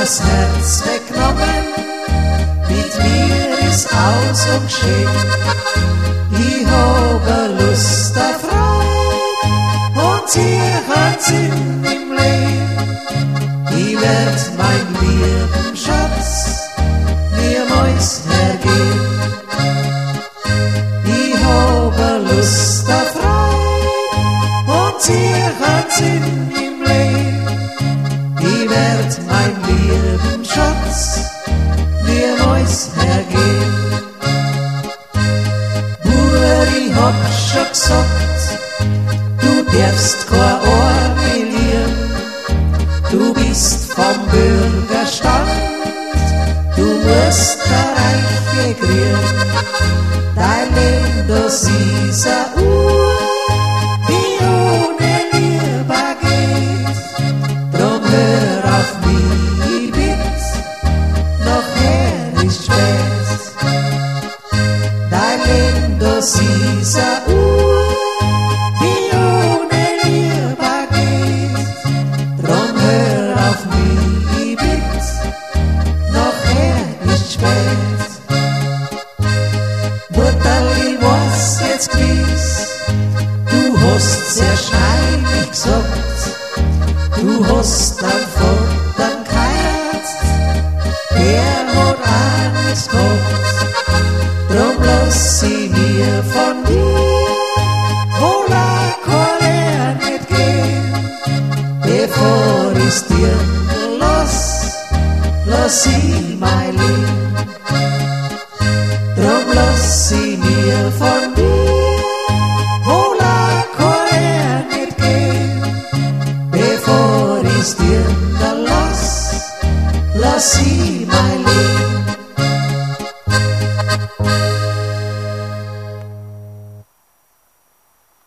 das Herz weggenommen, mit mir ist aus und geschehen. Ich habe Lust auf Freude und sie hat Sinn im Leben. Ich werd mein lieben Schatz niemals hergeben. Ich habe Lust auf Freude und sie hat Sinn im Leben. Ich werd mein lieben Schatz niemals hergeben. Bruder, ich hab schon gesagt, du darfst kein Ohr verlieren. Du bist vom Bürgerstand, du musst der Reiche kriegen. Dein Leben, das ist eine Uhr, die ohne Liebe geht. Drum hör auf mich, ich bitt, nachher ist spät. Dein Leben, das ist eine Uhr, die ohne Liebe geht. Drum hör auf mich, ich bitt, nachher ist spät. Mutterli, was jetzt gewiss, du hast sehr schneidig gesagt, du hast dein Vater geheirat, der hat auch nichts gehabt. Drum lass ich mir von dir wohl ein Koller nicht gehen, bevor ich's dir lass ich mein Leben. Drum lass ich mir von